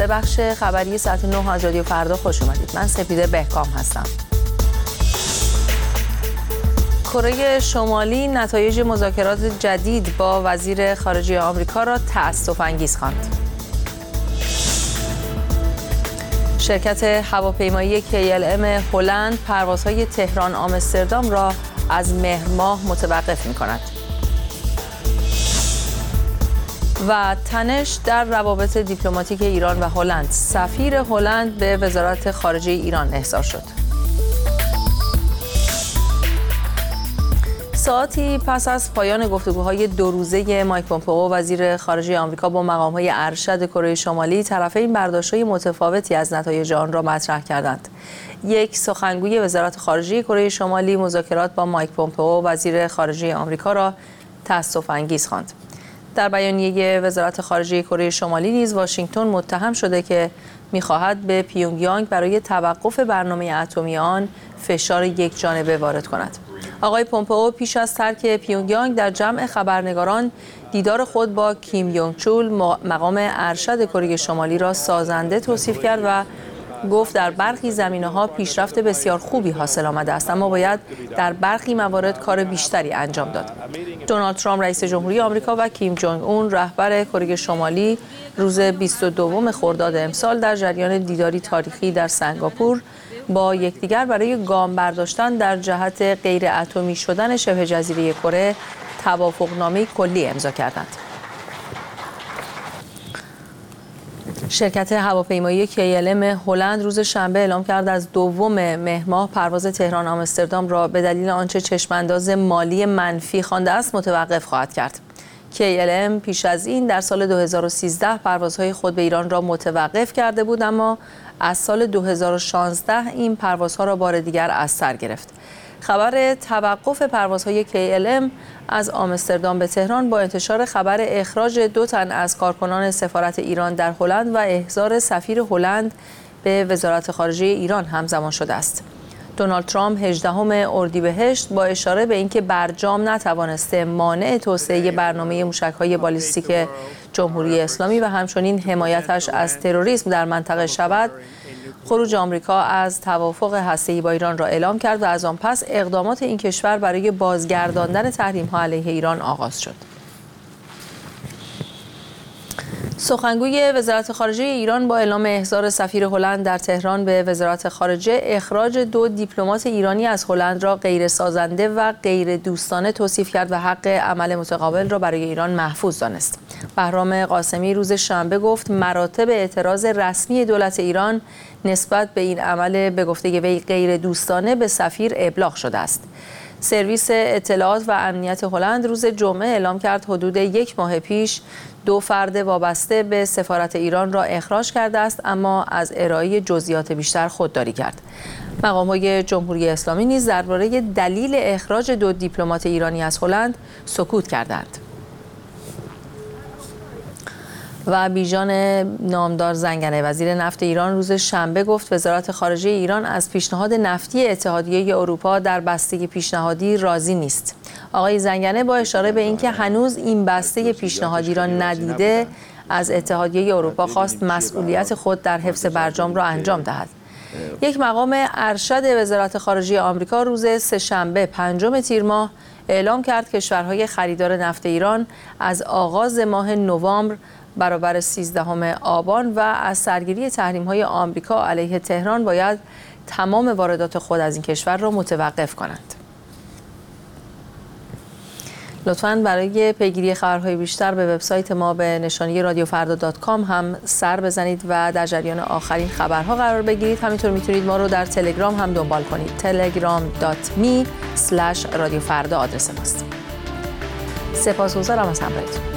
به بخش خبری ساعت 9 از رادیو فردا خوش اومدید. من سپیده بهکام هستم. کره شمالی نتایج مذاکرات جدید با وزیر خارجه آمریکا را تأسف‌انگیز خواند. شرکت هواپیمایی KLM هلند پروازهای تهران آمستردام را از مهر ماه متوقف می‌کند. و تنش در روابط دیپلماتیک ایران و هلند. سفیر هلند به وزارت خارجه ایران احضار شد. ساعتی پس از پایان گفتگوهای 2 روزه مایک پومپئو وزیر خارجه آمریکا با مقام‌های ارشد کره شمالی، طرفین برداشت‌های متفاوتی از نتایج آن را مطرح کردند. یک سخنگوی وزارت خارجه کره شمالی مذاکرات با مایک پومپئو وزیر خارجه آمریکا را تأسف‌انگیز خواند. در بیانیه وزارت خارجه کره شمالی نیز واشنگتن متهم شده که می‌خواهد به پیونگیانگ برای توقف برنامه اتمی آن فشار یکجانبه وارد کند. آقای پومپئو پیش از ترک پیونگیانگ در جمع خبرنگاران دیدار خود با کیم یونگ چول مقام ارشد کره شمالی را سازنده توصیف کرد و گفت در برخی زمینه‌ها پیشرفت بسیار خوبی حاصل آمده است، اما باید در برخی موارد کار بیشتری انجام داد. دونالد ترامپ رئیس جمهوری آمریکا و کیم جونگ اون رهبر کره شمالی روز 22 خرداد امسال در جریان دیداری تاریخی در سنگاپور با یکدیگر برای گام برداشتن در جهت غیر اتمی شدن شبه جزیره کره توافقنامه کلی امضا کردند. شرکت هواپیمایی KLM هلند روز شنبه اعلام کرد از 2 مهر ماه پرواز تهران آمستردام را به دلیل آنچه چشمانداز مالی منفی خوانده است متوقف خواهد کرد. KLM پیش از این در سال 2013 پروازهای خود به ایران را متوقف کرده بود، اما از سال 2016 این پروازها را بار دیگر از سر گرفت. خبر توقف پروازهای KLM از آمستردام به تهران با انتشار خبر اخراج 2 تن از کارکنان سفارت ایران در هلند و احضار سفیر هلند به وزارت خارجه ایران همزمان شده است. دونالد ترامپ 18 اردیبهشت با اشاره به اینکه برجام نتوانسته مانع توسعه برنامه موشک‌های بالیستیک جمهوری اسلامی و همچنین حمایتش از تروریسم در منطقه شود، خروج آمریکا از توافق هسته‌ای با ایران را اعلام کرد و از آن پس اقدامات این کشور برای بازگرداندن تحریم‌ها علیه ایران آغاز شد. سخنگوی وزارت خارجه ایران با اعلام احضار سفیر هلند در تهران به وزارت خارجه، اخراج 2 دیپلمات ایرانی از هلند را غیر سازنده و غیر دوستانه توصیف کرد و حق عمل متقابل را برای ایران محفوظ دانست. بهرام قاسمی روز شنبه گفت مراتب اعتراض رسمی دولت ایران نسبت به این عمل به گفته وی غیر دوستانه به سفیر ابلاغ شده است. سرویس اطلاعات و امنیت هلند روز جمعه اعلام کرد حدود 1 ماه پیش 2 فرد وابسته به سفارت ایران را اخراج کرده است، اما از ارائه جزئیات بیشتر خودداری کرد. مقام‌های جمهوری اسلامی نیز درباره دلیل اخراج 2 دیپلمات ایرانی از هلند سکوت کردند. و بیژن نامدار زنگنه وزیر نفت ایران روز شنبه گفت وزارت خارجه ایران از پیشنهاد نفتی اتحادیه اروپا در بسته پیشنهادی راضی نیست. آقای زنگنه با اشاره به اینکه هنوز این بسته پیشنهادی را ندیده، از اتحادیه اروپا خواست مسئولیت خود در حفظ برجام را انجام دهد. یک مقام ارشد وزارت خارجه آمریکا روز سه‌شنبه 5 تیر ماه اعلام کرد کشورهای خریدار نفت ایران از آغاز ماه نوامبر برابر 13 آبان و از سرگیری تحریم‌های آمریکا علیه تهران باید تمام واردات خود از این کشور را متوقف کنند. لطفاً برای پیگیری خبرهای بیشتر به وبسایت ما به نشانی radiofrda.com هم سر بزنید و در جریان آخرین خبرها قرار بگیرید. همینطور میتونید ما رو در تلگرام هم دنبال کنید. telegram.me/radiofrda آدرس ماست. سپاسگزارم از همراهیتون.